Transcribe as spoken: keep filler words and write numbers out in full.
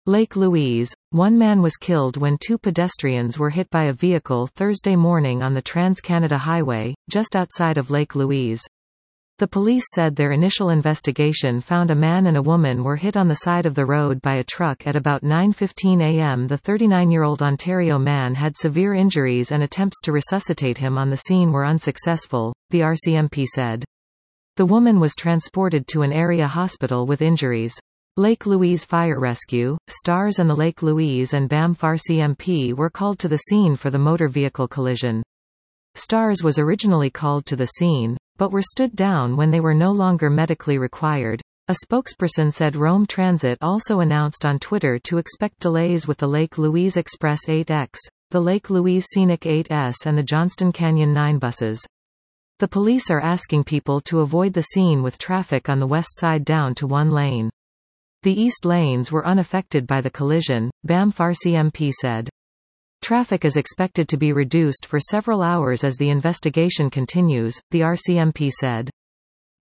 Lake Louise. One man was killed when two pedestrians were hit by a vehicle Thursday morning on the Trans-Canada Highway, just outside of Lake Louise. The police said their initial investigation found a man and a woman were hit on the side of the road by a truck at about nine fifteen a m The thirty-nine-year-old Ontario man had severe injuries and attempts to resuscitate him on the scene were unsuccessful, the R C M P said. The woman was transported to an area hospital with injuries. Lake Louise Fire Rescue, STARS and the Lake Louise and Banff R C M P were called to the scene for the motor vehicle collision. STARS was originally called to the scene, but were stood down when they were no longer medically required. A spokesperson said Rome Transit also announced on Twitter to expect delays with the Lake Louise Express eight X, the Lake Louise Scenic eight S and the Johnston Canyon nine buses. The police are asking people to avoid the scene with traffic on the west side down to one lane. The east lanes were unaffected by the collision, Banff R C M P said. Traffic is expected to be reduced for several hours as the investigation continues, the R C M P said.